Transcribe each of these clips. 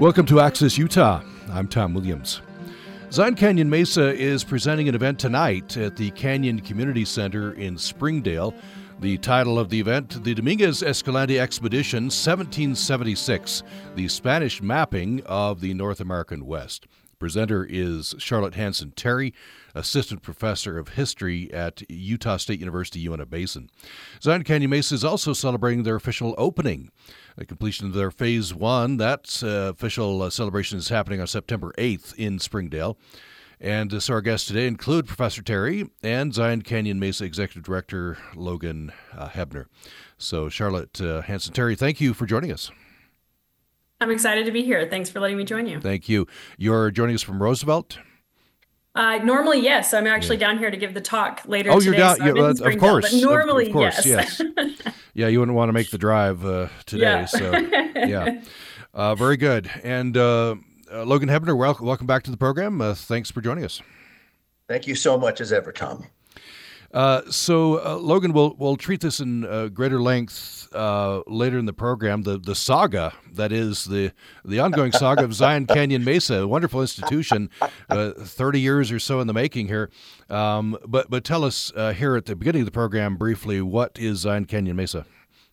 Welcome to Access Utah. I'm Tom Williams. Zion Canyon Mesa is presenting an event tonight at the Canyon Community Center in Springdale. The title of the event, the Dominguez Escalante Expedition 1776, the Spanish mapping of the North American West. Presenter is Charlotte Hanson-Terry, Assistant Professor of History at Utah State University, Uinta Basin. Zion Canyon Mesa is also celebrating their official opening. The completion of their Phase 1, that official celebration is happening on September 8th in Springdale. And so our guests today include Professor Terry and Zion Canyon Mesa Executive Director Logan Hebner. So Charlotte Hanson-Terry, thank you for joining us. I'm excited to be here. Thanks for letting me join you. Thank you. You're joining us from Roosevelt? Normally, yes. I'm actually down here to give the talk later today. Oh, you're down. So of course. But normally, of course, yes. Yeah, you wouldn't want to make the drive today. Yeah. So, yeah. Very good. And Logan Hebner, welcome back to the program. Thanks for joining us. Thank you so much as ever, Tom. So Logan, we'll treat this in greater length later in the program. The saga, that is the ongoing saga of Zion Canyon Mesa, a wonderful institution, 30 years or so in the making here. But tell us here at the beginning of the program briefly, what is Zion Canyon Mesa?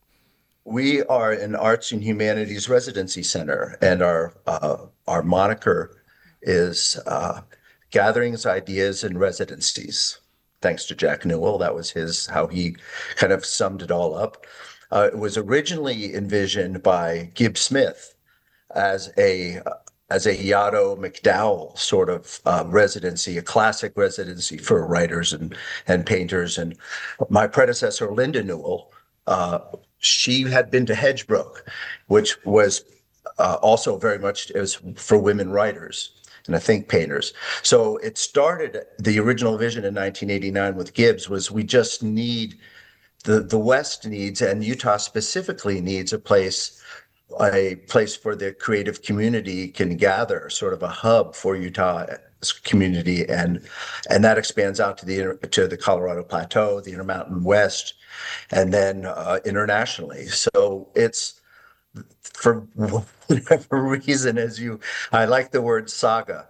We are an arts and humanities residency center, and our moniker is Gatherings, Ideas, and Residencies. Thanks to Jack Newell. That was how he kind of summed it all up. It was originally envisioned by Gibbs Smith as a Yaddo McDowell sort of residency, a classic residency for writers and painters. And my predecessor, Linda Newell, she had been to Hedgebrook, which was also very much as for women writers and I think painters. So it started, the original vision in 1989 with Gibbs was we just need, the West needs, and Utah specifically needs a place for the creative community can gather, sort of a hub for Utah's community, and that expands out to the Colorado Plateau, the Intermountain West, and then internationally. So it's, for whatever reason, I like the word saga.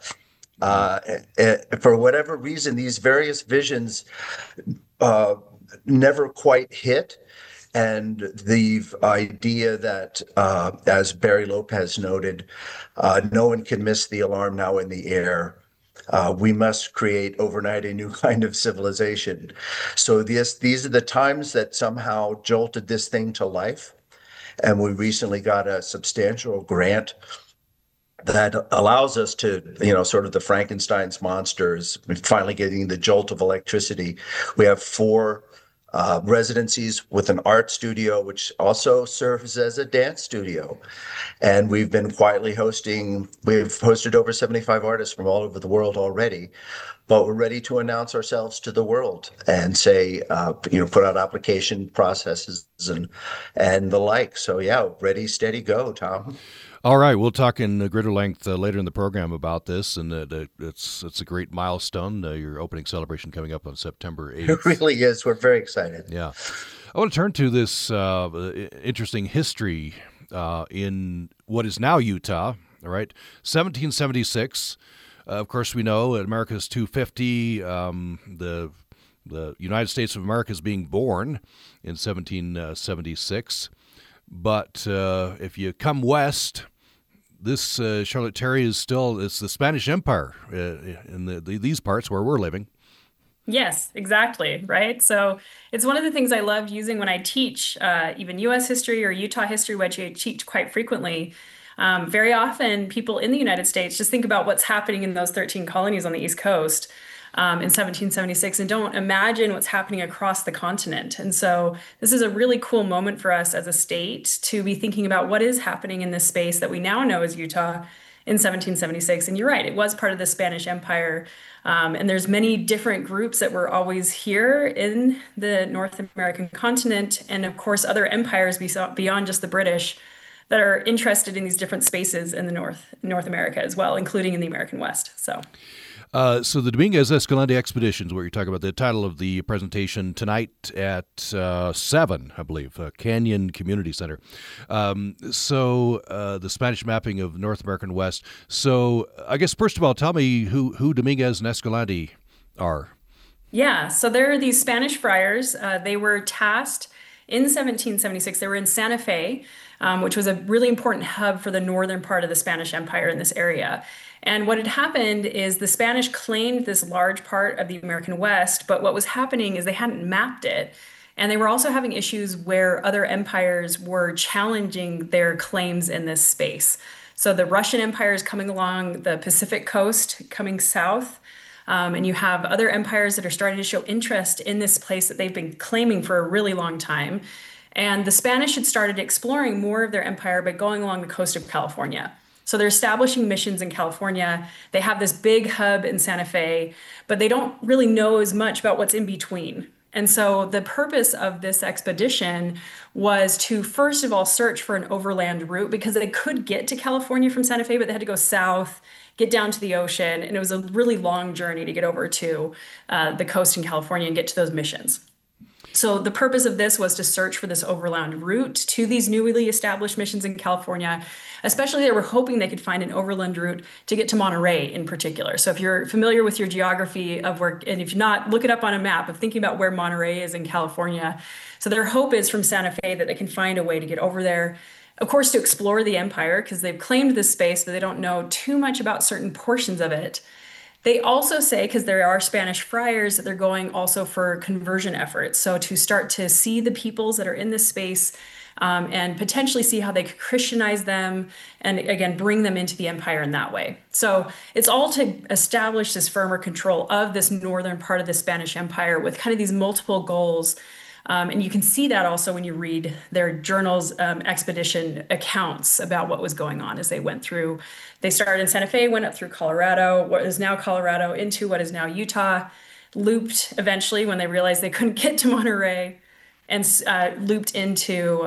For whatever reason, these various visions never quite hit. And the idea that, as Barry Lopez noted, no one can miss the alarm now in the air. We must create overnight a new kind of civilization. So these are the times that somehow jolted this thing to life. And we recently got a substantial grant that allows us to, sort of the Frankenstein's monsters, finally getting the jolt of electricity. We have 4 residencies with an art studio, which also serves as a dance studio. And we've been quietly we've hosted over 75 artists from all over the world already, but we're ready to announce ourselves to the world and say, put out application processes and the like. So yeah, ready, steady, go, Tom. All right, we'll talk in greater length later in the program about this, and it's a great milestone, your opening celebration coming up on September 8th. It really is. We're very excited. Yeah. I want to turn to this interesting history in what is now Utah, all right? 1776, of course, we know America's 250, the United States of America is being born in 1776. But if you come west, this Charlotte Terry it's the Spanish Empire in these parts where we're living. Yes, exactly. Right. So it's one of the things I love using when I teach even U.S. history or Utah history, which I teach quite frequently. Very often people in the United States just think about what's happening in those 13 colonies on the East Coast in 1776 and don't imagine what's happening across the continent. And so this is a really cool moment for us as a state to be thinking about what is happening in this space that we now know as Utah in 1776. And you're right, it was part of the Spanish Empire. And there's many different groups that were always here in the North American continent. And of course, other empires beyond just the British that are interested in these different spaces in the North America as well, including in the American West. So. So the Dominguez Escalante Expedition is what you're talking about. The title of the presentation tonight at 7, I believe, Canyon Community Center. The Spanish mapping of North American West. So I guess, first of all, tell me who Dominguez and Escalante are. Yeah, so there are these Spanish friars. They were tasked in 1776. They were in Santa Fe, which was a really important hub for the northern part of the Spanish Empire in this area. And what had happened is the Spanish claimed this large part of the American West, but what was happening is they hadn't mapped it. And they were also having issues where other empires were challenging their claims in this space. So the Russian Empire is coming along the Pacific coast, coming south. And you have other empires that are starting to show interest in this place that they've been claiming for a really long time. And the Spanish had started exploring more of their empire by going along the coast of California. So they're establishing missions in California. They have this big hub in Santa Fe, but they don't really know as much about what's in between. And so the purpose of this expedition was to, first of all, search for an overland route because they could get to California from Santa Fe, but they had to go south, get down to the ocean. And it was a really long journey to get over to the coast in California and get to those missions. So the purpose of this was to search for this overland route to these newly established missions in California. Especially, they were hoping they could find an overland route to get to Monterey in particular. So if you're familiar with your geography of where, and if you're not, look it up on a map of thinking about where Monterey is in California. So their hope is from Santa Fe that they can find a way to get over there. Of course, to explore the empire because they've claimed this space, but they don't know too much about certain portions of it. They also say, because there are Spanish friars, that they're going also for conversion efforts. So to start to see the peoples that are in this space and potentially see how they could Christianize them and, again, bring them into the empire in that way. So it's all to establish this firmer control of this northern part of the Spanish Empire with kind of these multiple goals. And you can see that also when you read their journals, expedition accounts about what was going on as they went through. They started in Santa Fe, went up through Colorado, what is now Colorado, into what is now Utah, looped eventually when they realized they couldn't get to Monterey, and looped into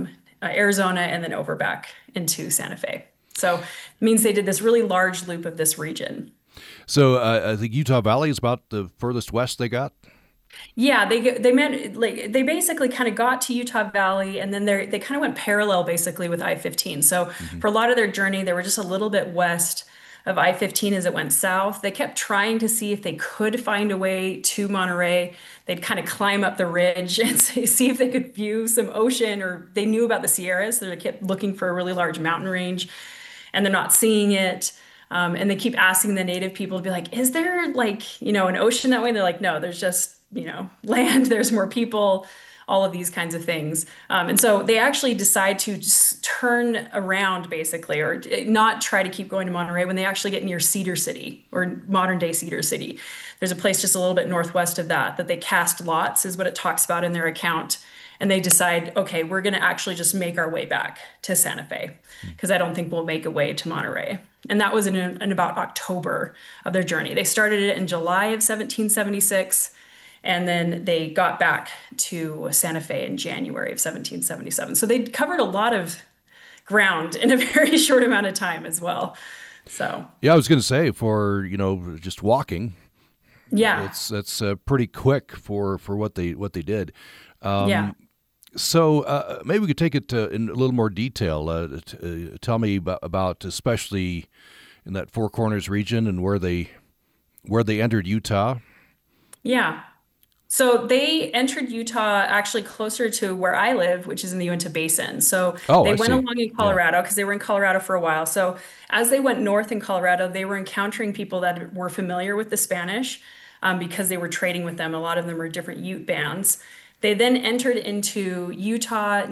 Arizona and then over back into Santa Fe. So it means they did this really large loop of this region. So I think Utah Valley is about the furthest west they got. Yeah, they basically kind of got to Utah Valley, and then they kind of went parallel basically with I-15. So for a lot of their journey, they were just a little bit west of I-15 as it went south. They kept trying to see if they could find a way to Monterey. They'd kind of climb up the ridge and see if they could view some ocean, or they knew about the Sierras, so they kept looking for a really large mountain range, and they're not seeing it. And they keep asking the native people to be like, is there an ocean that way? And they're like, no, there's just land, there's more people, all of these kinds of things. And so they actually decide to just turn around basically, or not try to keep going to Monterey when they actually get near Cedar City, or modern day Cedar City. There's a place just a little bit northwest of that they cast lots, is what it talks about in their account. And they decide, okay, we're going to actually just make our way back to Santa Fe because I don't think we'll make a way to Monterey. And that was in about October of their journey. They started it in July of 1776. And then they got back to Santa Fe in January of 1777. So they covered a lot of ground in a very short amount of time as well. So yeah, I was going to say for just walking. Yeah, that's pretty quick for what they did. Yeah. So maybe we could take it in a little more detail. Tell me about especially in that Four Corners region and where they entered Utah. Yeah. So they entered Utah actually closer to where I live, which is in the Uinta Basin. So they went along in Colorado because they were in Colorado for a while. So as they went north in Colorado, they were encountering people that were familiar with the Spanish because they were trading with them. A lot of them were different Ute bands. They then entered into Utah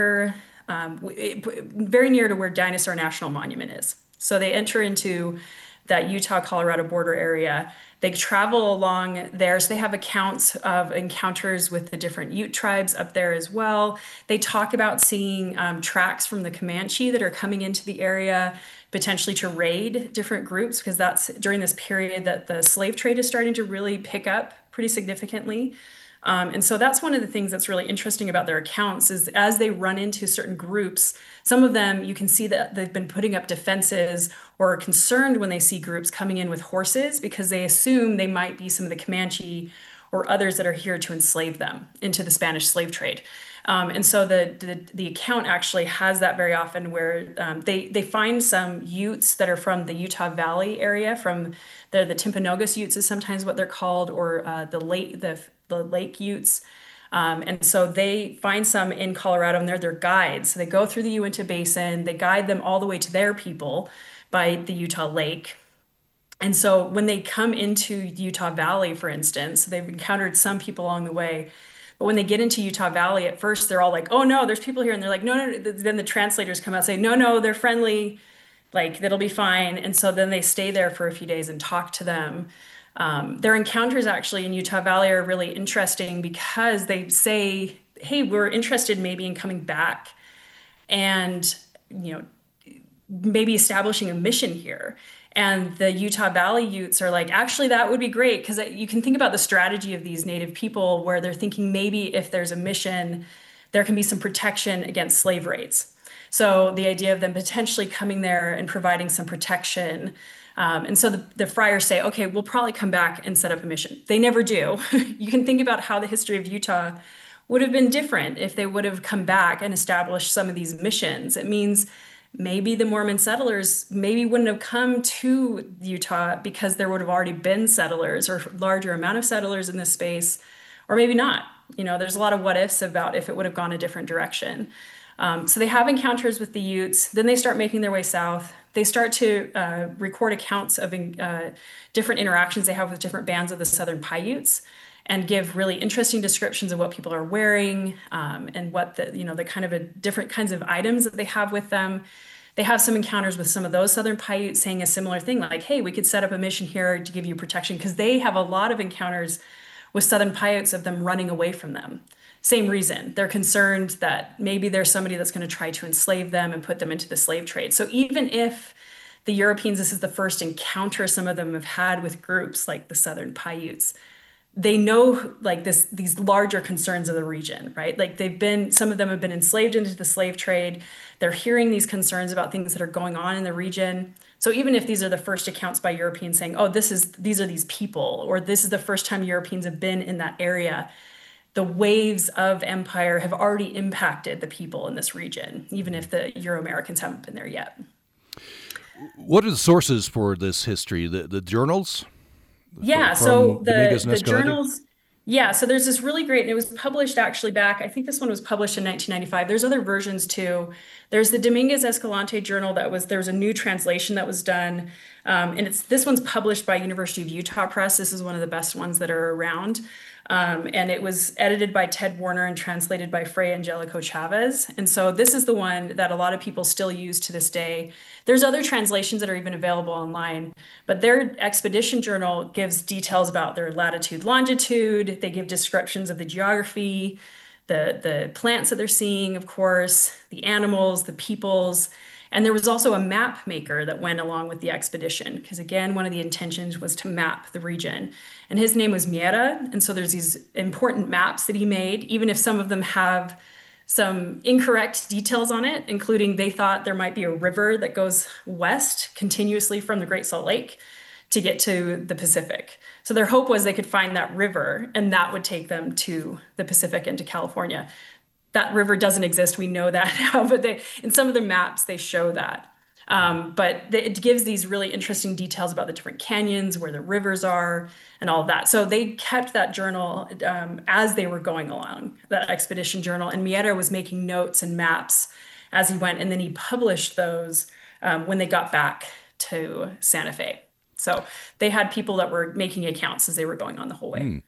very near to where Dinosaur National Monument is. So they enter into that Utah-Colorado border area. They travel along there. So they have accounts of encounters with the different Ute tribes up there as well. They talk about seeing tracks from the Comanche that are coming into the area, potentially to raid different groups, because that's during this period that the slave trade is starting to really pick up pretty significantly. And so that's one of the things that's really interesting about their accounts is as they run into certain groups, some of them you can see that they've been putting up defenses or are concerned when they see groups coming in with horses because they assume they might be some of the Comanche or others that are here to enslave them into the Spanish slave trade. And so the account actually has that very often where they find some Utes that are from the Utah Valley area, from the Timpanogos Utes is sometimes what they're called, or the Lake Utes. And so they find some in Colorado and they're their guides. So they go through the Uinta Basin, they guide them all the way to their people by the Utah Lake. And so when they come into Utah Valley, for instance, they've encountered some people along the way. But when they get into Utah Valley, at first they're all like, oh no, there's people here. And they're like, no, no. Then the translators come out and say, no, no, they're friendly. Like, that'll be fine. And so then they stay there for a few days and talk to them. Their encounters actually in Utah Valley are really interesting because they say, hey, we're interested maybe in coming back and, maybe establishing a mission here. And the Utah Valley Utes are like, actually, that would be great because you can think about the strategy of these native people where they're thinking maybe if there's a mission, there can be some protection against slave raids. So the idea of them potentially coming there and providing some protection. And so the friars say, okay, we'll probably come back and set up a mission. They never do. You can think about how the history of Utah would have been different if they would have come back and established some of these missions. It means maybe the Mormon settlers maybe wouldn't have come to Utah because there would have already been settlers or larger amount of settlers in this space, or maybe not. There's a lot of what ifs about if it would have gone a different direction. So they have encounters with the Utes, then they start making their way south. They start to record accounts of different interactions they have with different bands of the Southern Paiutes and give really interesting descriptions of what people are wearing and what the kind of different kinds of items that they have with them. They have some encounters with some of those Southern Paiutes saying a similar thing, like, hey, we could set up a mission here to give you protection, because they have a lot of encounters with Southern Paiutes of them running away from them. Same reason. They're concerned that maybe there's somebody that's going to try to enslave them and put them into the slave trade. So even if the Europeans, this is the first encounter some of them have had with groups like the Southern Paiutes, they know like these larger concerns of the region, right? Like some of them have been enslaved into the slave trade. They're hearing these concerns about things that are going on in the region. So even if these are the first accounts by Europeans saying, oh, these are these people, or this is the first time Europeans have been in that area, the waves of empire have already impacted the people in this region, even if the Euro-Americans haven't been there yet. What are the sources for this history? The journals? Yeah, so the journals, so there's this really great, and it was published actually back, I think this one was published in 1995. There's other versions too. There's the Dominguez Escalante journal there was a new translation that was done. And this one's published by University of Utah Press. This is one of the best ones that are around. And it was edited by Ted Warner and translated by Fray Angelico Chavez. And so this is the one that a lot of people still use to this day. There's other translations that are even available online, but their expedition journal gives details about their latitude, longitude. They give descriptions of the geography, the plants that they're seeing, of course, the animals, the peoples. And there was also a map maker that went along with the expedition, because again, one of the intentions was to map the region. And his name was Miera. And so there's these important maps that he made, even if some of them have some incorrect details on it, including they thought there might be a river that goes west continuously from the Great Salt Lake to get to the Pacific. So their hope was they could find that river and that would take them to the Pacific and to California. That river doesn't exist. We know that now, but in some of the maps, they show that. But it gives these really interesting details about the different canyons, where the rivers are, and all of that. So they kept that journal as they were going along, that expedition journal. And Miera was making notes and maps as he went, and then he published those when they got back to Santa Fe. So they had people that were making accounts as they were going on the whole way.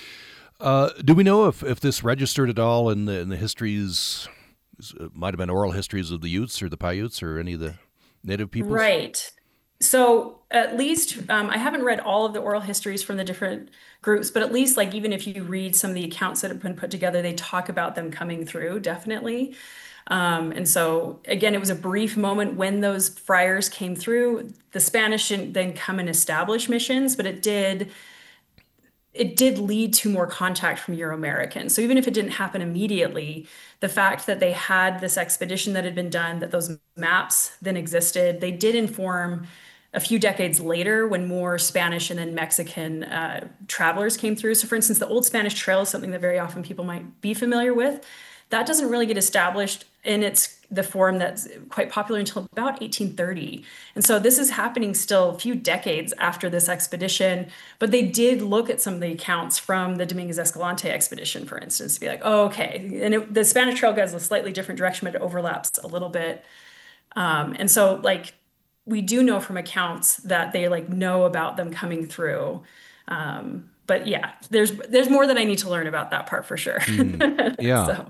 Do we know if this registered at all in the histories? It might have been oral histories of the Utes or the Paiutes or any of the native peoples? Right. So at least I haven't read all of the oral histories from the different groups, but at least like even if you read some of the accounts that have been put together, they talk about them coming through, definitely. And so again, it was a brief moment when those friars came through. The Spanish didn't then come and establish missions, but it did it did lead to more contact from Euro-Americans. So even if it didn't happen immediately, the fact that they had this expedition that had been done, that those maps then existed, they did inform a few decades later when more Spanish and then Mexican travelers came through. So for instance, the Old Spanish Trail is something that very often people might be familiar with. That doesn't really get established in the form that's quite popular until about 1830. And so this is happening still a few decades after this expedition, but they did look at some of the accounts from the Dominguez Escalante expedition, for instance, to be like, oh, okay. And the Spanish Trail goes a slightly different direction, but it overlaps a little bit. And so like we do know from accounts that they like know about them coming through. But yeah, there's more that I need to learn about that part for sure. Yeah.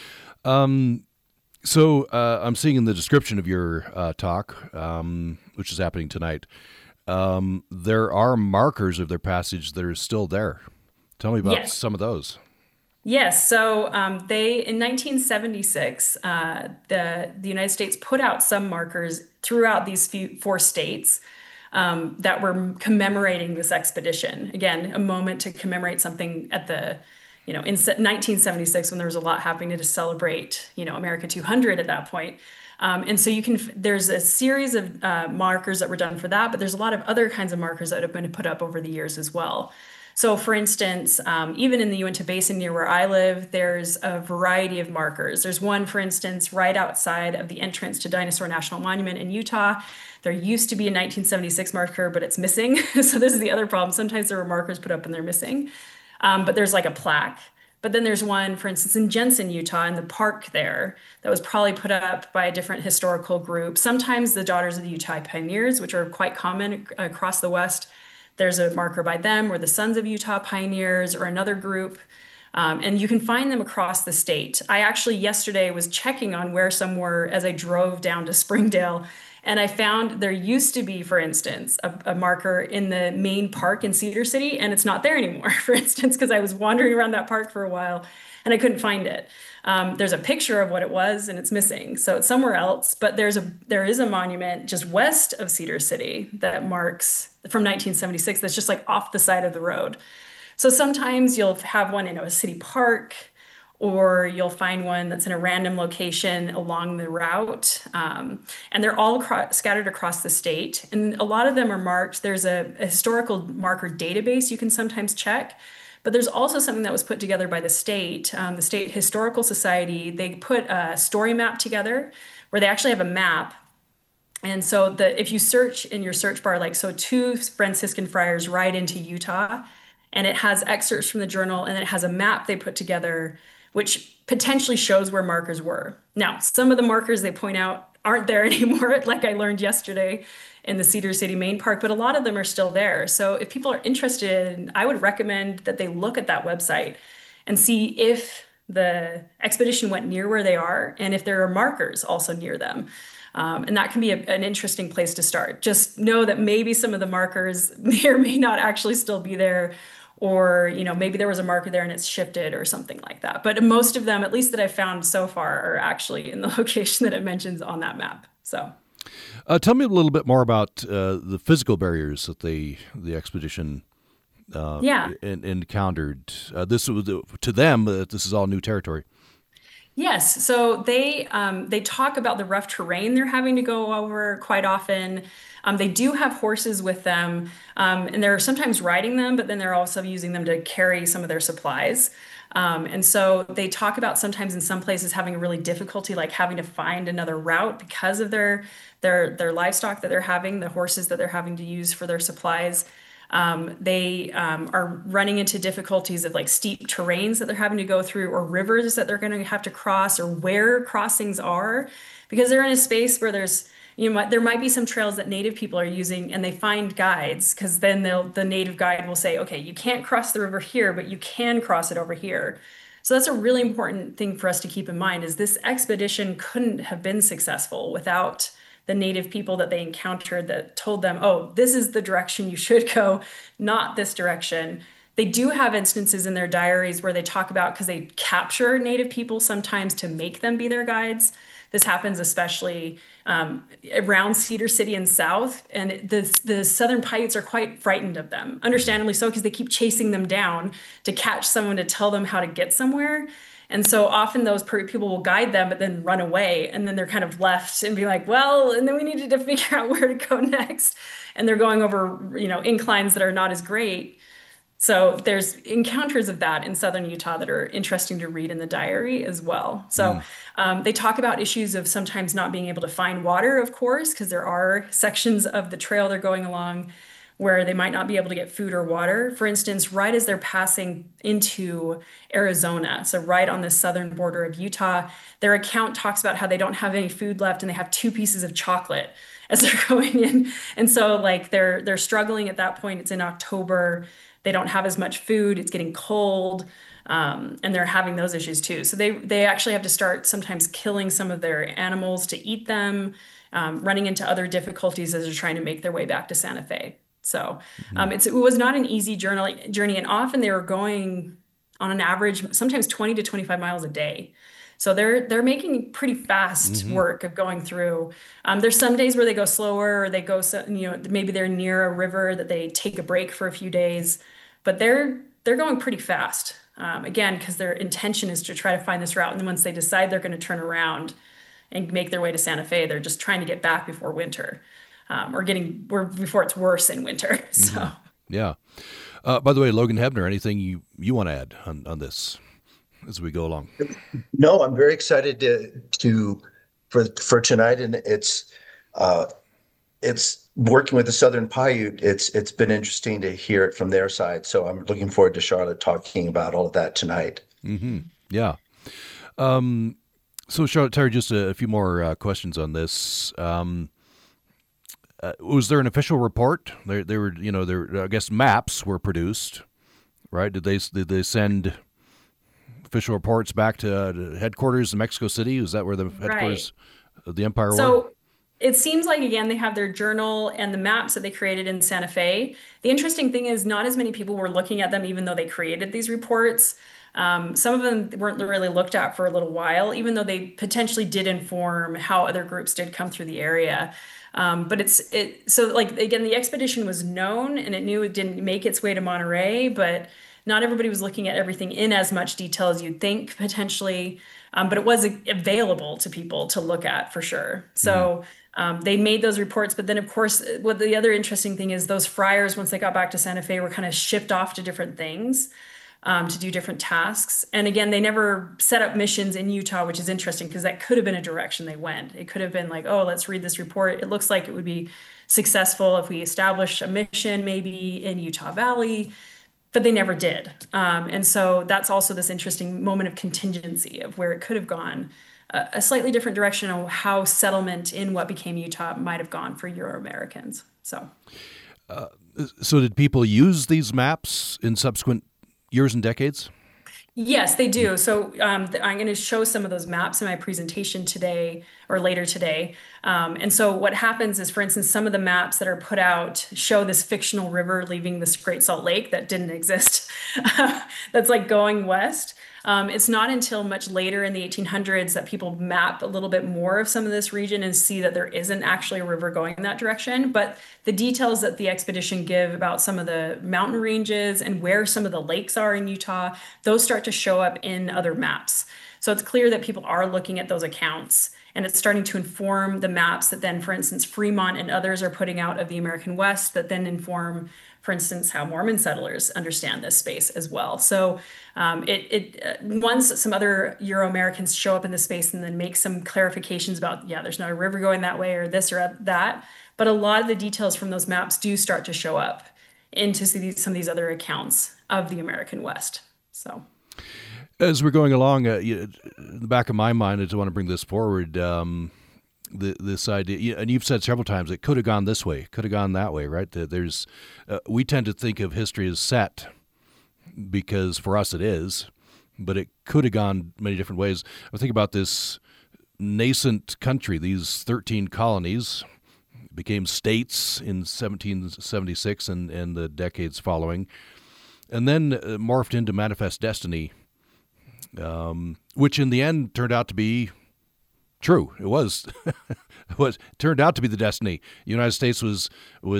So I'm seeing in the description of your talk, which is happening tonight, there are markers of their passage that are still there. Tell me about some of those. Yes. So they in 1976, the United States put out some markers throughout these four states that were commemorating this expedition. Again, a moment to commemorate something at the in 1976 when there was a lot happening to celebrate, America 200 at that point. And so there's a series of markers that were done for that, but there's a lot of other kinds of markers that have been put up over the years as well. So for instance, even in the Uinta Basin near where I live, there's a variety of markers. There's one, for instance, right outside of the entrance to Dinosaur National Monument in Utah. There used to be a 1976 marker, but it's missing. So this is the other problem. Sometimes there are markers put up and they're missing. But there's like a plaque. But then there's one, for instance, in Jensen, Utah, in the park there, that was probably put up by a different historical group. Sometimes the Daughters of the Utah Pioneers, which are quite common across the West. There's a marker by them, or the Sons of Utah Pioneers, or another group. And you can find them across the state. I actually yesterday was checking on where some were as I drove down to Springdale. And I found there used to be, for instance, a marker in the main park in Cedar City, and it's not there anymore, for instance, because I was wandering around that park for a while and I couldn't find it. There's a picture of what it was and it's missing. So it's somewhere else, but there is a monument just west of Cedar City that marks from 1976 that's just like off the side of the road. So sometimes you'll have one in a city park, or you'll find one that's in a random location along the route. And they're all scattered across the state. And a lot of them are marked. There's a historical marker database you can sometimes check. But there's also something that was put together by the State Historical Society. They put a story map together where they actually have a map. And so if you search in your search bar, like, so two Franciscan friars ride into Utah, and it has excerpts from the journal, and then it has a map they put together which potentially shows where markers were. Now, some of the markers they point out aren't there anymore, like I learned yesterday in the Cedar City Main Park, but a lot of them are still there. So if people are interested, I would recommend that they look at that website and see if the expedition went near where they are and if there are markers also near them. And that can be an interesting place to start. Just know that maybe some of the markers may or may not actually still be there, or maybe there was a marker there and it's shifted or something like that. But most of them, at least that I've found so far, are actually in the location that it mentions on that map. So tell me a little bit more about the physical barriers that the expedition encountered. This was to them, this is all new territory. Yes, so they talk about the rough terrain they're having to go over quite often. They do have horses with them, and they're sometimes riding them, but then they're also using them to carry some of their supplies. And so they talk about sometimes in some places having a really difficulty, like having to find another route because of their livestock that they're having, the horses that they're having to use for their supplies. They are running into difficulties of like steep terrains that they're having to go through, or rivers that they're going to have to cross, or where crossings are, because they're in a space where there might be some trails that Native people are using, and they find guides, because then the Native guide will say, okay, you can't cross the river here, but you can cross it over here. So that's a really important thing for us to keep in mind, is this expedition couldn't have been successful without the Native people that they encountered that told them, oh, this is the direction you should go, not this direction. They do have instances in their diaries where they talk about, because they capture Native people sometimes to make them be their guides. This happens especially around Cedar City and south, and the Southern Paiutes are quite frightened of them, understandably so, because they keep chasing them down to catch someone to tell them how to get somewhere. And so often those people will guide them, but then run away, and then they're kind of left and be like, well, and then we needed to figure out where to go next. And they're going over, inclines that are not as great. So there's encounters of that in southern Utah that are interesting to read in the diary as well. So they talk about issues of sometimes not being able to find water, of course, because there are sections of the trail they're going along where they might not be able to get food or water. For instance, right as they're passing into Arizona, so right on the southern border of Utah, their account talks about how they don't have any food left and they have 2 pieces of chocolate as they're going in. And so like they're struggling at that point. It's in October. They don't have as much food. It's getting cold. And they're having those issues too. So they actually have to start sometimes killing some of their animals to eat them, running into other difficulties as they're trying to make their way back to Santa Fe. So it was not an easy journey, and often they were going on an average, sometimes 20 to 25 miles a day. So they're making pretty fast work of going through. There's some days where they go slower, or they go, maybe they're near a river that they take a break for a few days, but they're going pretty fast. Again, because their intention is to try to find this route, and then once they decide they're going to turn around and make their way to Santa Fe, they're just trying to get back before winter. Before it's worse in winter. So yeah. By the way, Logan Hebner, anything you want to add on this as we go along? No, I'm very excited for tonight, and it's working with the Southern Paiute. It's been interesting to hear it from their side. So I'm looking forward to Charlotte talking about all of that tonight. Yeah. So Charlotte, Terry, just a few more questions on this. Was there an official report? There were, I guess maps were produced, right? Did they send official reports back to headquarters in Mexico City? Is that where the headquarters of the empire were? So it seems like, again, they have their journal and the maps that they created in Santa Fe. The interesting thing is not as many people were looking at them, even though they created these reports. Some of them weren't really looked at for a little while, even though they potentially did inform how other groups did come through the area. But so like, again, the expedition was known and it knew it didn't make its way to Monterey, but not everybody was looking at everything in as much detail as you'd think potentially. But it was available to people to look at for sure. So they made those reports. But then, of course, what the other interesting thing is those friars, once they got back to Santa Fe, were kind of shipped off to different things. To do different tasks. And again, they never set up missions in Utah, which is interesting because that could have been a direction they went. It could have been like, oh, let's read this report. It looks like it would be successful if we establish a mission maybe in Utah Valley, but they never did. And so that's also this interesting moment of contingency of where it could have gone a slightly different direction of how settlement in what became Utah might have gone for Euro-Americans. So did people use these maps in subsequent years and decades? Yes, they do. So I'm going to show some of those maps in my presentation today or later today. And so what happens is, for instance, some of the maps that are put out show this fictional river leaving this Great Salt Lake that didn't exist. That's like going west. It's not until much later in the 1800s that people map a little bit more of some of this region and see that there isn't actually a river going in that direction. But the details that the expedition give about some of the mountain ranges and where some of the lakes are in Utah, those start to show up in other maps. So it's clear that people are looking at those accounts, and it's starting to inform the maps that then, for instance, Fremont and others are putting out of the American West that then inform, for instance, how Mormon settlers understand this space as well. So once some other Euro-Americans show up in the space and then make some clarifications about, there's not a river going that way or this or that, but a lot of the details from those maps do start to show up into some of these other accounts of the American West. So as we're going along, in the back of my mind, I just want to bring this forward, this idea, and you've said several times, it could have gone this way, could have gone that way, right? We tend to think of history as set because for us it is, but it could have gone many different ways. I think about this nascent country, these 13 colonies became states in 1776 and the decades following. and then morphed into Manifest Destiny, which in the end turned out to be true. It was, turned out to be the destiny. The United States was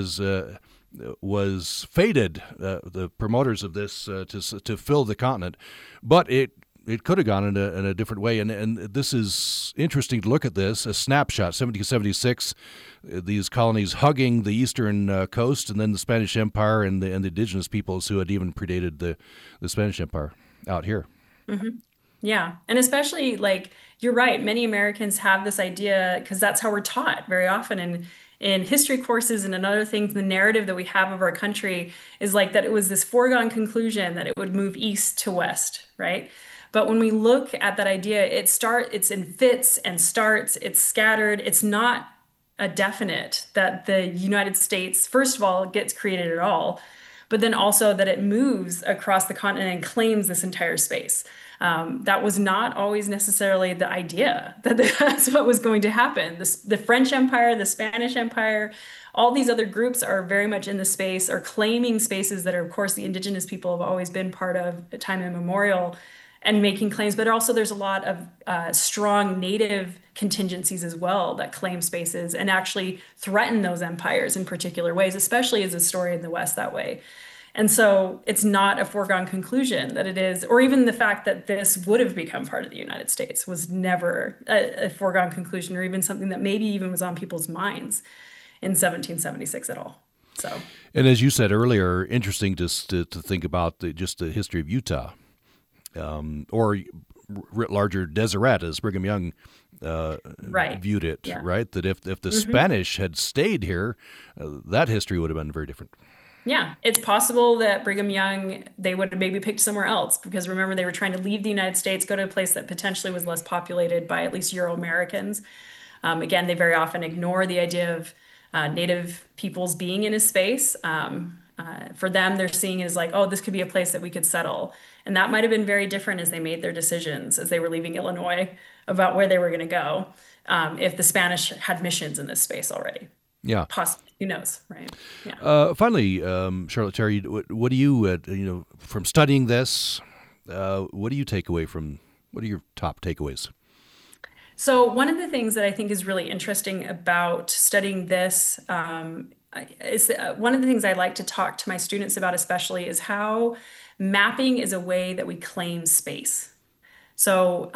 fated, the promoters of this, to fill the continent, but it could have gone in a different way. And this is interesting to look at this, a snapshot, 1776, these colonies hugging the eastern coast, and then the Spanish Empire and the indigenous peoples who had even predated the Spanish Empire out here. Mm-hmm. Yeah. And especially, like, you're right, many Americans have this idea because that's how we're taught very often in history courses and in other things. The narrative that we have of our country is like that it was this foregone conclusion that it would move east to west, right? But when we look at that idea, it's in fits and starts, it's scattered. It's not a definite that the United States, first of all, gets created at all, but then also that it moves across the continent and claims this entire space. That was not always necessarily the idea that that's what was going to happen. The French Empire, the Spanish Empire, all these other groups are very much in the space, are claiming spaces that are, of course, the indigenous people have always been part of at time immemorial and making claims. But also there's a lot of strong native contingencies as well that claim spaces and actually threaten those empires in particular ways, especially as a story in the West that way. And so it's not a foregone conclusion that it is, or even the fact that this would have become part of the United States was never a foregone conclusion, or even something that maybe even was on people's minds in 1776 at all. So, and as you said earlier, interesting to think about just the history of Utah, or writ larger Deseret, as Brigham Young viewed it, yeah. right? That if the Spanish had stayed here, that history would have been very different. Yeah, it's possible that Brigham Young, they would have maybe picked somewhere else, because remember, they were trying to leave the United States, go to a place that potentially was less populated by at least Euro-Americans. Again, they very often ignore the idea of Native peoples being in a space. For them, they're seeing it as like, oh, this could be a place that we could settle. And that might have been very different as they made their decisions, as they were leaving Illinois, about where they were going to go, if the Spanish had missions in this space already. Yeah. Possibly. Who knows, right? Yeah. Finally, Charlotte Terry, what do you, from studying this, what do you take away from, what are your top takeaways? So one of the things that I think is really interesting about studying this is one of the things I like to talk to my students about especially is how mapping is a way that we claim space. So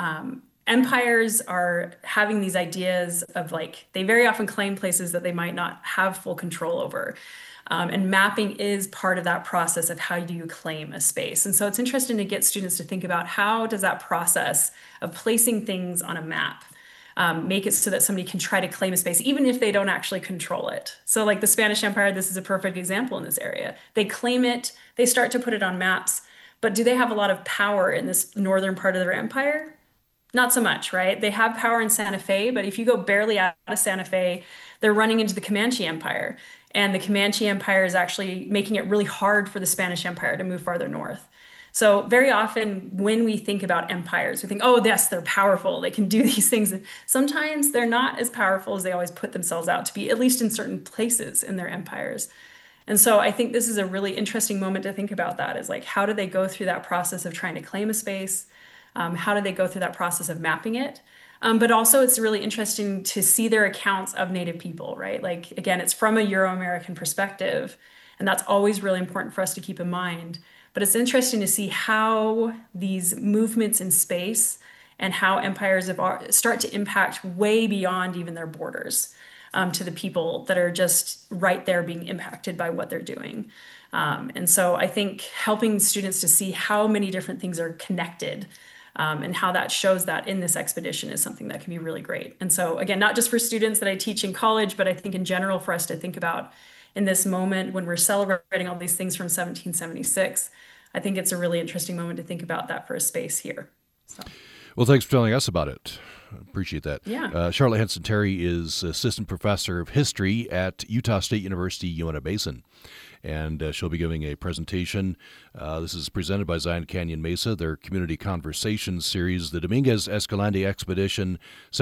empires are having these ideas of, like, they very often claim places that they might not have full control over. And mapping is part of that process of how do you claim a space. And so it's interesting to get students to think about how does that process of placing things on a map make it so that somebody can try to claim a space, even if they don't actually control it. So like the Spanish Empire, this is a perfect example in this area. They claim it, they start to put it on maps, but do they have a lot of power in this northern part of their empire? Not so much, right? They have power in Santa Fe, but if you go barely out of Santa Fe, they're running into the Comanche Empire. And the Comanche Empire is actually making it really hard for the Spanish Empire to move farther north. So very often when we think about empires, we think, oh, yes, they're powerful. They can do these things. Sometimes they're not as powerful as they always put themselves out to be, at least in certain places in their empires. And so I think this is a really interesting moment to think about that, is like, how do they go through that process of trying to claim a space? How do they go through that process of mapping it? But also it's really interesting to see their accounts of Native people, right? Like, again, it's from a Euro-American perspective, and that's always really important for us to keep in mind. But it's interesting to see how these movements in space and how empires start to impact way beyond even their borders to the people that are just right there being impacted by what they're doing. And so I think helping students to see how many different things are connected and how that shows that in this expedition is something that can be really great. And so again, not just for students that I teach in college, but I think in general for us to think about in this moment when we're celebrating all these things from 1776, I think it's a really interesting moment to think about that for a space here. So. Well, thanks for telling us about it. Appreciate that. Yeah. Charlotte Henson Terry is Assistant Professor of History at Utah State University, Uinta Basin. And she'll be giving a presentation. This is presented by Zion Canyon Mesa, their Community Conversations series, the Dominguez Escalante Expedition,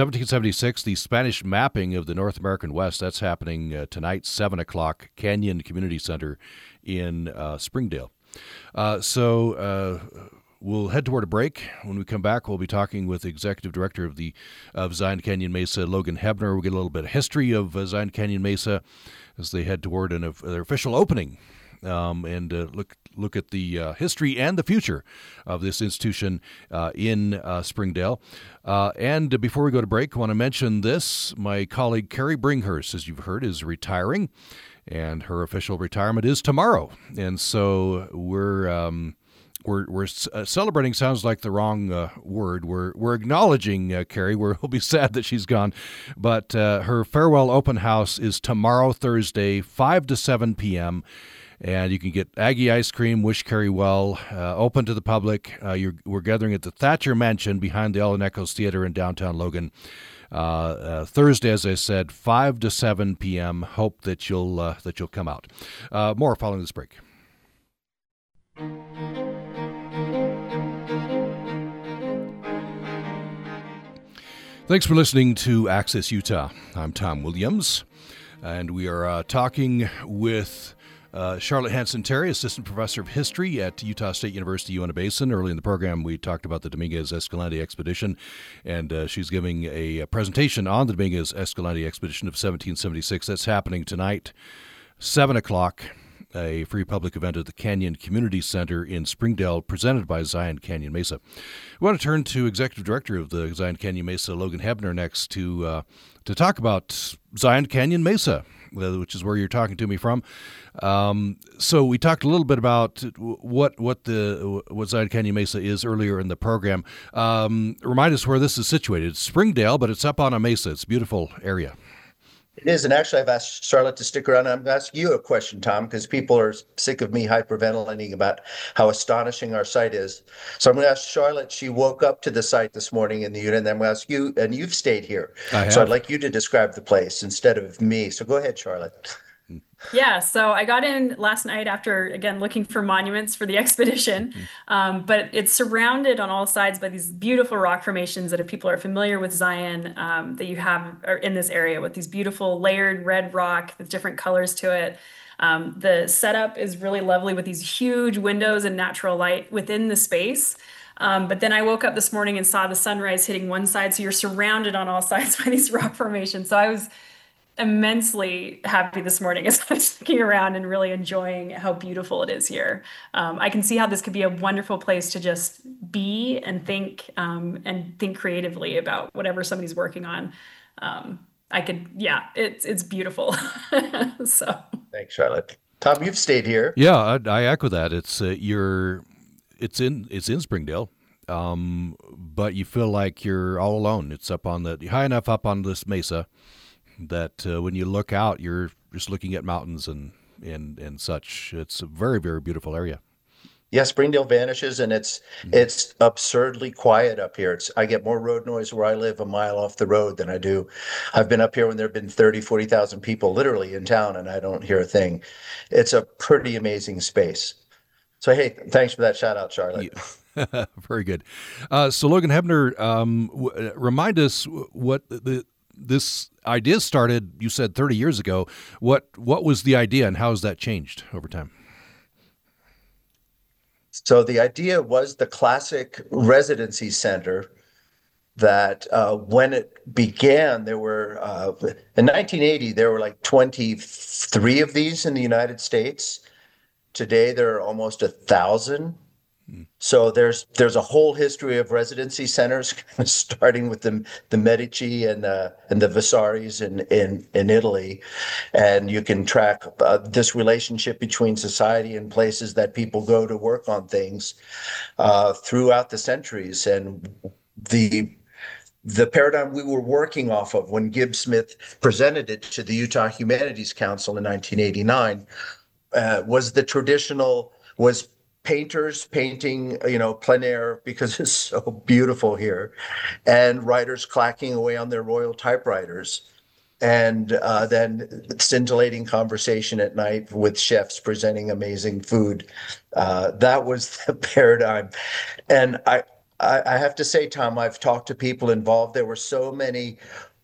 1776, the Spanish mapping of the North American West. That's happening tonight, 7 o'clock, Canyon Community Center in Springdale. We'll head toward a break. When we come back, we'll be talking with the executive director of Zion Canyon Mesa, Logan Hebner. We'll get a little bit of history of Zion Canyon Mesa as they head toward their official opening, and look at the history and the future of this institution in Springdale. And before we go to break, I want to mention this. My colleague Carrie Bringhurst, as you've heard, is retiring, and her official retirement is tomorrow. And so we're celebrating sounds like the wrong word. We're acknowledging Carrie. We'll be sad that she's gone, but her farewell open house is tomorrow, Thursday, 5 to 7 p.m., and you can get Aggie ice cream. Wish Carrie well. Open to the public. We're gathering at the Thatcher Mansion behind the Ellen Echoes Theater in downtown Logan. Thursday, as I said, 5 to 7 p.m. Hope that you'll come out. More following this break. Thanks for listening to Access Utah. I'm Tom Williams, and we are talking with Charlotte Hanson-Terry, Assistant Professor of History at Utah State University, Uinta Basin. Early in the program, we talked about the Dominguez Escalante Expedition, and she's giving a presentation on the Dominguez Escalante Expedition of 1776. That's happening tonight, 7 o'clock. A free public event at the Canyon Community Center in Springdale, presented by Zion Canyon Mesa. We want to turn to Executive Director of the Zion Canyon Mesa, Logan Hebner, next to talk about Zion Canyon Mesa, which is where you're talking to me from. So we talked a little bit about what Zion Canyon Mesa is earlier in the program. Remind us where this is situated. It's Springdale, but it's up on a mesa. It's a beautiful area. It is, and actually I've asked Charlotte to stick around. I'm going to ask you a question, Tom, because people are sick of me hyperventilating about how astonishing our site is. So I'm going to ask Charlotte. She woke up to the site this morning in the unit, and then I'm going to ask you, and you've stayed here. So I'd like you to describe the place instead of me. So go ahead, Charlotte. Yeah, so I got in last night after, again, looking for monuments for the expedition, but it's surrounded on all sides by these beautiful rock formations that if people are familiar with Zion, that you have in this area with these beautiful layered red rock with different colors to it. The setup is really lovely with these huge windows and natural light within the space. But then I woke up this morning and saw the sunrise hitting one side, so you're surrounded on all sides by these rock formations. So I was immensely happy this morning as I was looking around and really enjoying how beautiful it is here. I can see how this could be a wonderful place to just be and think creatively about whatever somebody's working on. It's beautiful. So thanks, Charlotte. Tom, you've stayed here. Yeah, I echo that. It's in Springdale. But you feel like you're all alone. It's high enough up on this mesa that when you look out, you're just looking at mountains and such. It's a very, very beautiful area. Yeah, Springdale vanishes, and it's absurdly quiet up here. I get more road noise where I live a mile off the road than I do. I've been up here when there have been 30, 40,000 people literally in town, and I don't hear a thing. It's a pretty amazing space. So, hey, thanks for that shout out, Charlotte. Yeah. Very good. So Logan Hebner, remind us what this idea started. You said 30 years ago. What was the idea, and how has that changed over time? So the idea was the classic residency center that when it began, there were, in 1980, there were like 23 of these in the United States. Today, there are almost 1,000. So there's a whole history of residency centers, starting with the Medici and the Vasaris in Italy, and you can track this relationship between society and places that people go to work on things throughout the centuries. And the paradigm we were working off of when Gibbs Smith presented it to the Utah Humanities Council in 1989 was painters painting, plein air because it's so beautiful here, and writers clacking away on their royal typewriters, and then scintillating conversation at night with chefs presenting amazing food. That was the paradigm. And I have to say, Tom, I've talked to people involved. There were so many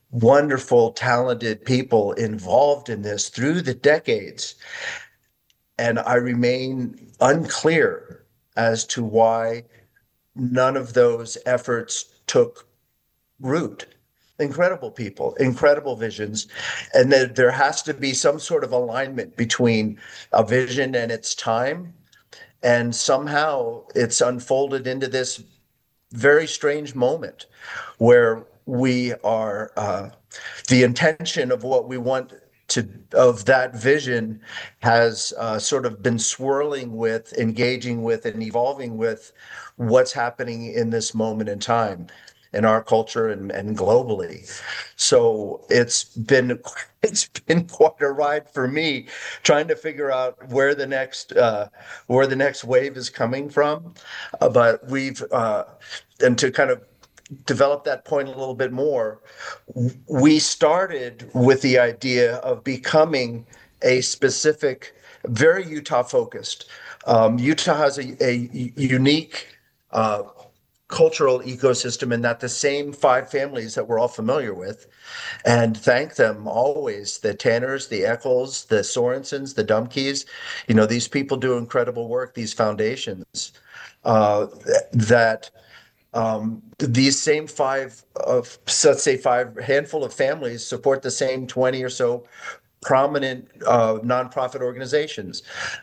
wonderful, talented people involved in this through the decades. And I remain unclear as to why none of those efforts took root. Incredible people, incredible visions, and there has to be some sort of alignment between a vision and its time. And somehow it's unfolded into this very strange moment where we are the intention of what we want to of that vision has sort of been swirling with, engaging with, and evolving with what's happening in this moment in time in our culture and globally. So it's been quite a ride for me trying to figure out where the next wave is coming from. But we've and to kind of develop that point a little bit more, we started with the idea of becoming a specific, very Utah focused. Utah has a unique cultural ecosystem in that the same five families that we're all familiar with, and thank them always, the Tanners, the Eccles, the Sorensens, the Dumkeys, these people do incredible work, these foundations, that these same let's say five handful of families support the same 20 or so prominent nonprofit organizations.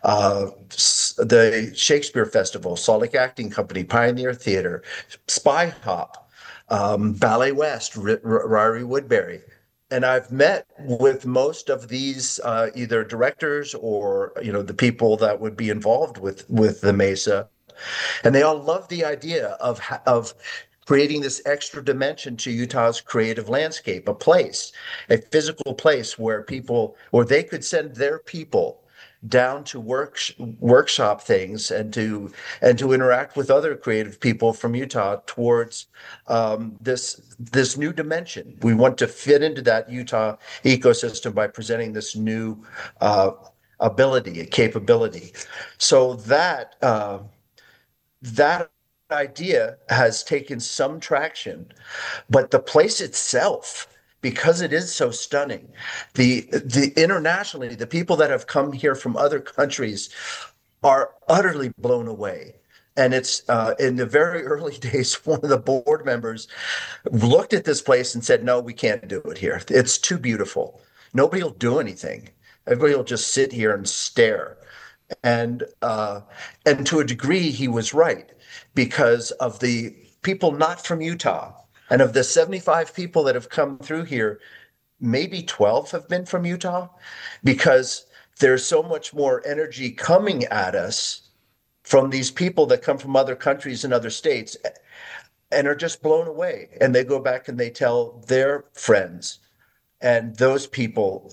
The Shakespeare Festival, Salt Lake Acting Company, Pioneer Theater, Spy Hop, Ballet West, Ryrie Woodbury. And I've met with most of these either directors or the people that would be involved with the Mesa. And they all love the idea of creating this extra dimension to Utah's creative landscape, a physical place where they could send their people down to workshop things and to interact with other creative people from Utah towards this new dimension. We want to fit into that Utah ecosystem by presenting this new capability. So that idea has taken some traction, but the place itself, because it is so stunning, the internationally, the people that have come here from other countries are utterly blown away. And it's in the very early days, one of the board members looked at this place and said, "No, we can't do it here. It's too beautiful. Nobody will do anything. Everybody will just sit here and stare." And to a degree, he was right, because of the people not from Utah. And of the 75 people that have come through here, maybe 12 have been from Utah, because there's so much more energy coming at us from these people that come from other countries and other states and are just blown away. And they go back and they tell their friends, and those people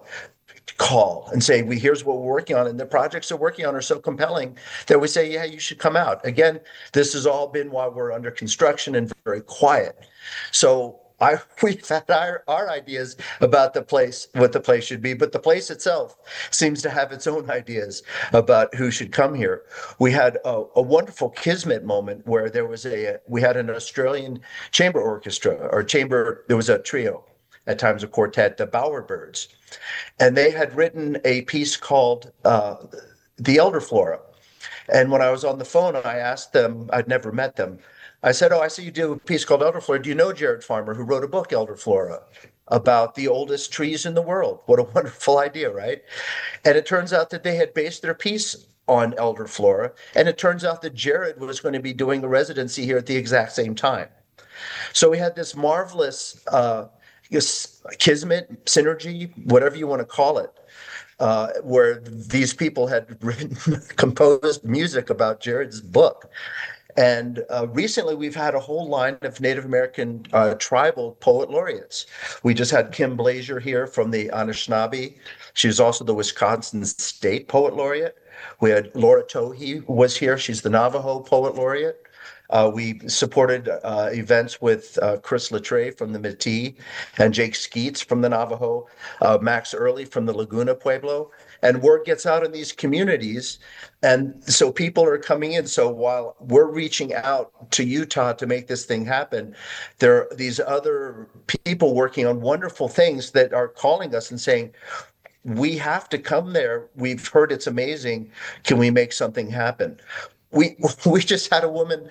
call and say, here's what we're working on, and the projects they're working on are so compelling that we say, yeah, you should come out. Again, this has all been while we're under construction and very quiet. So we've had our ideas about the place, what the place should be, but the place itself seems to have its own ideas about who should come here. We had a wonderful kismet moment where we had an Australian chamber orchestra, there was a trio, at times a quartet, the Bowerbirds. And they had written a piece called The Elder Flora. And when I was on the phone, I asked them, I'd never met them. I said, I see you do a piece called Elder Flora. Do you know Jared Farmer, who wrote a book, Elder Flora, about the oldest trees in the world? What a wonderful idea, right? And it turns out that they had based their piece on Elder Flora. And it turns out that Jared was going to be doing a residency here at the exact same time. So we had this marvelous kismet, synergy, whatever you want to call it, where these people had composed music about Jared's book. And recently we've had a whole line of Native American tribal poet laureates. We just had Kim Blazier here from the Anishinaabe. She was also the Wisconsin State Poet Laureate. We had Laura Tohe was here. She's the Navajo Poet Laureate. We supported events with Chris Latre from the Métis and Jake Skeets from the Navajo, Max Early from the Laguna Pueblo. And word gets out in these communities. And so people are coming in. So while we're reaching out to Utah to make this thing happen, there are these other people working on wonderful things that are calling us and saying, we have to come there. We've heard it's amazing. Can we make something happen? We we just had a woman,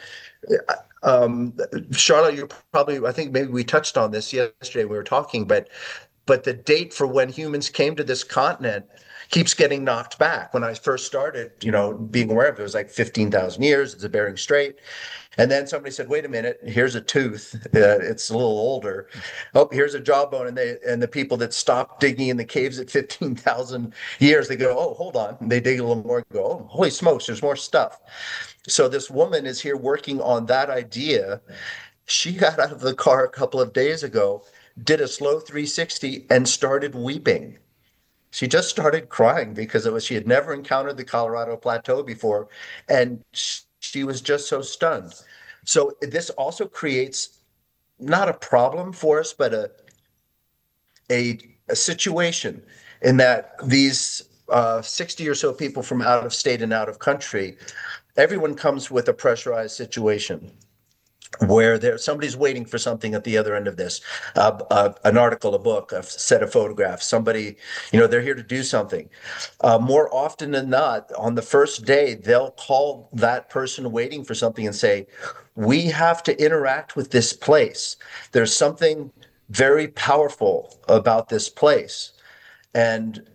Charlotte. You probably, I think maybe we touched on this yesterday. We were talking, but the date for when humans came to this continent keeps getting knocked back. When I first started, being aware of it, it was like 15,000 years. It's a Bering Strait. And then somebody said, wait a minute, here's a tooth. It's a little older. Oh, here's a jawbone. And the people that stopped digging in the caves at 15,000 years, they go, oh, hold on. They dig a little more and go, oh, holy smokes, there's more stuff. So this woman is here working on that idea. She got out of the car a couple of days ago, did a slow 360 and started weeping. She just started crying because she had never encountered the Colorado Plateau before, and she was just so stunned. So this also creates not a problem for us, but a situation in that these 60 or so people from out of state and out of country, everyone comes with a pressurized situation where somebody's waiting for something at the other end of this, an article, a book, a set of photographs, somebody, they're here to do something. More often than not, on the first day, they'll call that person waiting for something and say, we have to interact with this place. There's something very powerful about this place. And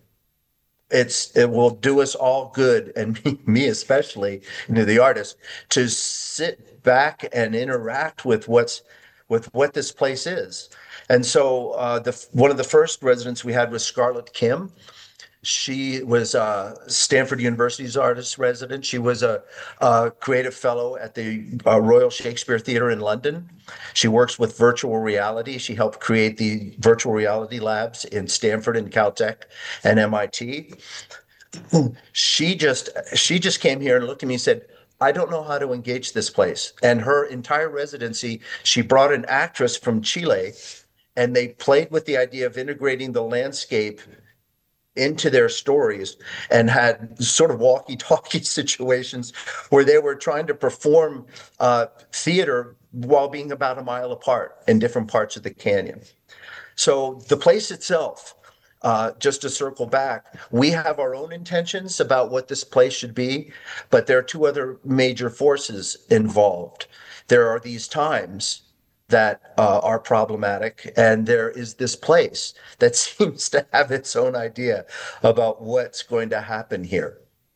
it will do us all good, and me especially, the artist, to sit back and interact with what this place is. And so one of the first residents we had was Scarlett Kim. She was Stanford University's artist resident. She was a creative fellow at the Royal Shakespeare Theatre in London. She works with virtual reality. She helped create the virtual reality labs in Stanford and Caltech and MIT. She just came here and looked at me and said, I don't know how to engage this place. And her entire residency, she brought an actress from Chile, and they played with the idea of integrating the landscape into their stories and had sort of walkie-talkie situations where they were trying to perform theater while being about a mile apart in different parts of the canyon. So the place itself, just to circle back, we have our own intentions about what this place should be, but there are two other major forces involved. There are these times that are problematic, and there is this place that seems to have its own idea about what's going to happen here.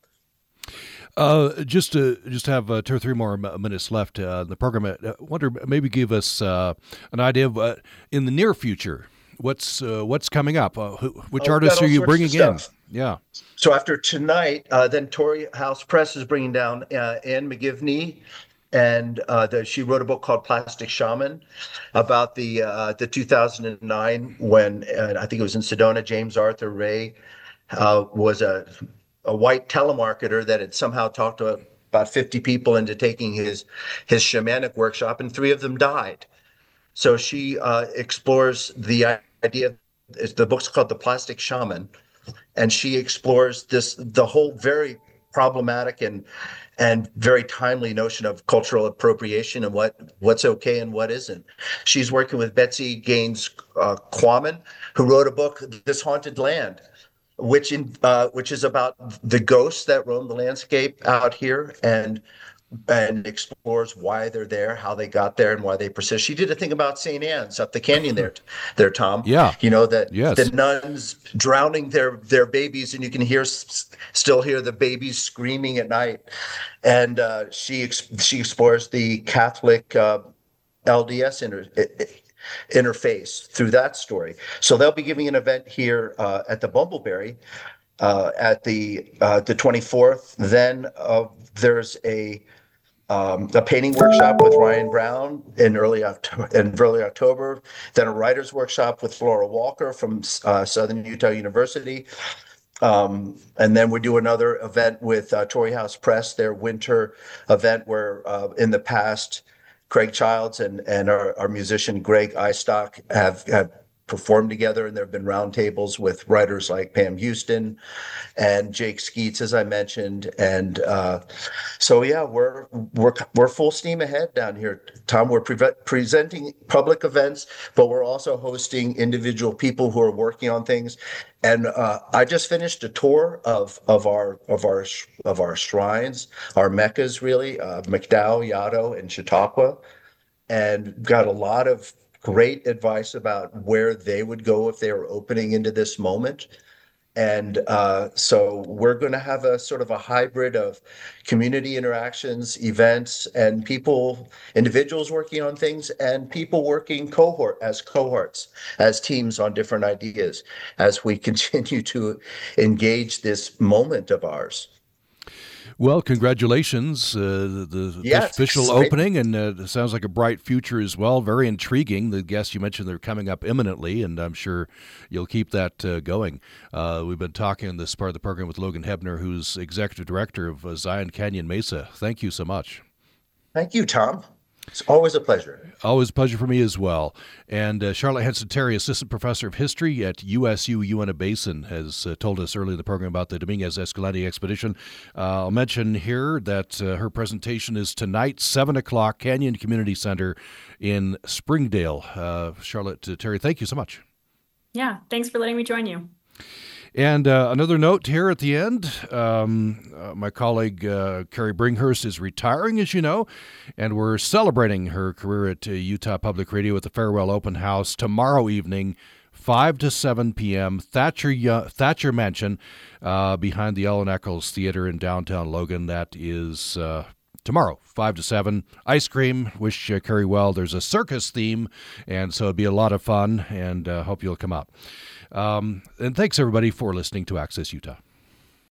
Just have 2 or 3 more minutes left in the program. I wonder, maybe give us an idea of in the near future what's coming up. Which artists are you bringing in? Yeah. So after tonight, then Torrey House Press is bringing down Anne McGivney. And she wrote a book called Plastic Shaman about the 2009 when I think it was in Sedona, James Arthur Ray was a white telemarketer that had somehow talked to about 50 people into taking his shamanic workshop, and 3 of them died. So she explores the idea. The book's called The Plastic Shaman, and she explores the whole very problematic and very timely notion of cultural appropriation and what's okay and what isn't. She's working with Betsy Gaines Quammen, who wrote a book, This Haunted Land, which is about the ghosts that roam the landscape out here and explores why they're there, how they got there, and why they persist. She did a thing about St. Anne's up the canyon there, Tom. Yeah. Yes. The nuns drowning their babies, and you can still hear the babies screaming at night. And she explores the Catholic LDS interface through that story. So they'll be giving an event here at the Bumbleberry at the 24th. Then there's a painting workshop with Ryan Brown in early October, then a writer's workshop with Flora Walker from Southern Utah University. And then we do another event with Torrey House Press, their winter event where in the past, Craig Childs and our musician Greg Eistock have performed together, and there have been roundtables with writers like Pam Houston and Jake Skeets, as I mentioned. And so, yeah, we're full steam ahead down here, Tom. We're presenting public events, but we're also hosting individual people who are working on things. And I just finished a tour of our shrines, our meccas, really, McDowell, Yaddo, and Chautauqua, and got a lot of great advice about where they would go if they were opening into this moment. And so we're going to have a sort of a hybrid of community interactions, events, and individuals working on things, and people working cohorts, as teams on different ideas, as we continue to engage this moment of ours. Well, congratulations, the official opening, and it sounds like a bright future as well. Very intriguing. The guests you mentioned, they're coming up imminently, and I'm sure you'll keep that going. We've been talking in this part of the program with Logan Hebner, who's Executive Director of Zion Canyon Mesa. Thank you so much. Thank you, Tom. It's always a pleasure. Always a pleasure for me as well. And Charlotte Henson-Terry, Assistant Professor of History at USU Uinta Basin, has told us earlier in the program about the Dominguez Escalante expedition. I'll mention here that her presentation is tonight, 7 o'clock, Canyon Community Center in Springdale. Charlotte Terry, thank you so much. Yeah, thanks for letting me join you. And another note here at the end, my colleague Carrie Bringhurst is retiring, as you know, and we're celebrating her career at Utah Public Radio at the Farewell Open House tomorrow evening, 5 to 7 p.m., Thatcher Mansion, behind the Ellen Eccles Theater in downtown Logan. That is tomorrow, 5 to 7. Ice cream, wish Carrie well. There's a circus theme, and so it'll be a lot of fun, and hope you'll come up. And thanks, everybody, for listening to Access Utah.